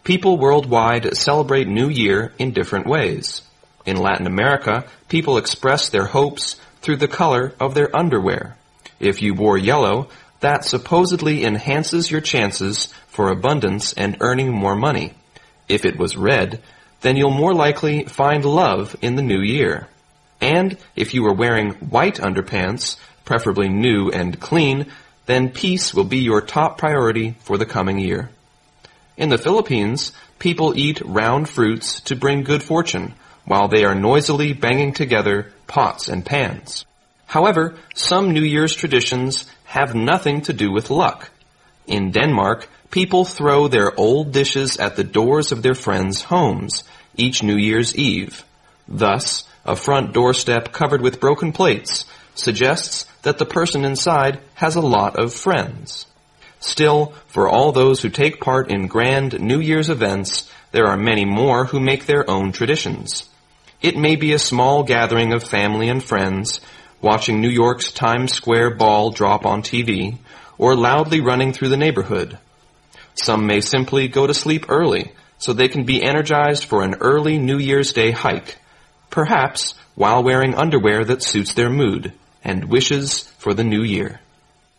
People worldwide celebrate New Year in different ways. In Latin America, people express their hopes through the color of their underwear. If you wore yellow, that supposedly enhances your chances for abundance and earning more money. If it was red, then you'll more likely find love in the new year. And if you were wearing white underpants, preferably new and clean, then peace will be your top priority for the coming year. In the Philippines, people eat round fruits to bring good fortune, while they are noisily banging together pots and pans. However, some New Year's traditions have nothing to do with luck. In Denmark, people throw their old dishes at the doors of their friends' homes each New Year's Eve. Thus, a front doorstep covered with broken plates suggests that the person inside has a lot of friends. Still, for all those who take part in grand New Year's events, there are many more who make their own traditions. It may be a small gathering of family and friends, watching New York's Times Square ball drop on TV, or loudly running through the neighborhood. Some may simply go to sleep early, so they can be energized for an early New Year's Day hike, perhaps while wearing underwear that suits their mood, and wishes for the new year.